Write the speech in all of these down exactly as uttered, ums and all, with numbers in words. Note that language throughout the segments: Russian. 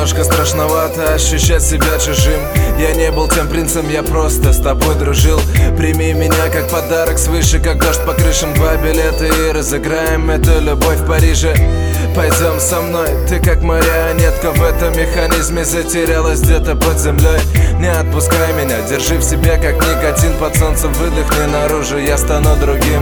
Немножко страшновато ощущать себя чужим. Я не был тем принцем, я просто с тобой дружил. Прими меня как подарок свыше, как дождь по крышам. Два билета и разыграем эту любовь в Париже. Пойдем со мной, ты как марионетка в этом механизме, затерялась где-то под землей. Не отпускай меня, держи в себе как никотин под солнцем. Выдохни наружу, я стану другим.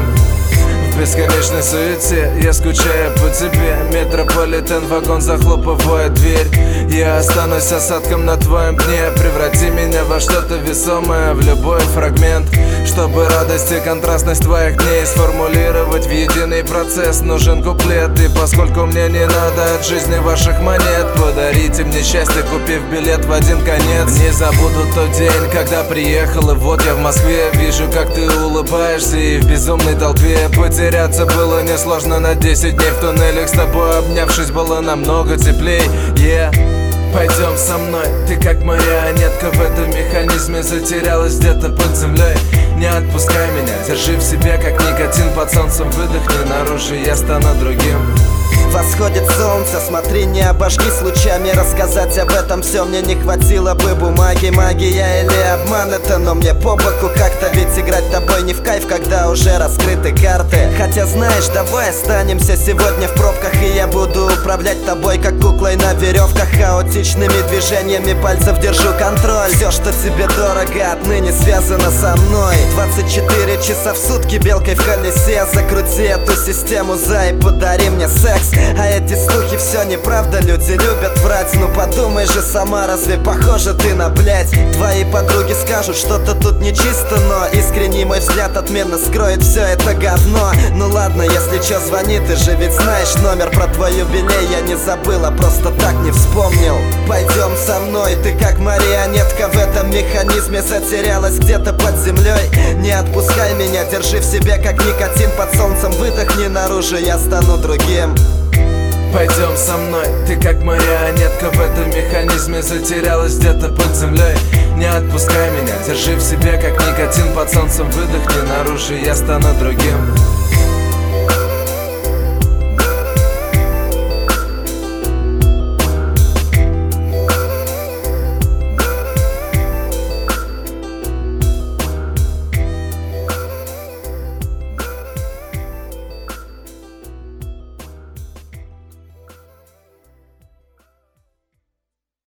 В бесконечной суете я скучаю по тебе. Метрополитен, вагон захлопывает дверь. Я останусь осадком на твоем дне. Преврати меня во что-то весомое, в любой фрагмент. Чтобы радость и контрастность твоих дней сформулировать в единый процесс, нужен куплет. И поскольку мне не надо от жизни ваших монет, подарите мне счастье, купив билет в один конец. Не забуду тот день, когда приехал, и вот я в Москве. Вижу, как ты улыбаешься, и в безумной толпе потеряться было несложно. На десять дней в туннелях с тобой обнявшись было намного теплей. Yeah. Пойдем со мной, ты как марионетка в этом механизме, затерялась где-то под землей. Не отпускай меня, держи в себе как никотин под солнцем. Выдохни наружу, я стану другим. Восходит солнце, смотри, не обожгись лучами. Рассказать об этом все мне не хватило бы бумаги. Магия или обман это, но мне по боку как-то. Ведь играть тобой не в кайф, когда уже раскрыты карты. Хотя знаешь, давай останемся сегодня в пробках, и я буду управлять тобой как куклой на веревках. Хаотичными движениями пальцев держу контроль. Все, что тебе дорого, отныне связано со мной. Двадцать четыре часа в сутки белкой в колесе. Закрути эту систему за и подари мне секс. А эти слухи все неправда, люди любят врать. Ну подумай же сама, разве похожа ты на блядь? Твои подруги скажут, что-то тут нечисто, но искренний мой взгляд отменно скроет все это говно. Ну ладно, если чё, звони, ты же ведь знаешь номер. Про твой юбилей я не забыл, а просто так не вспомнил. Пойдем со мной, ты как марионетка в этом механизме, затерялась где-то под землей. Не отпускай меня, держи в себе как никотин под солнцем. Выдохни наружу, я стану другим. Пойдем со мной, ты как марионетка в этом механизме, затерялась где-то под землей. Не отпускай меня, держи в себе как никотин под солнцем. Выдохни наружу, я стану другим.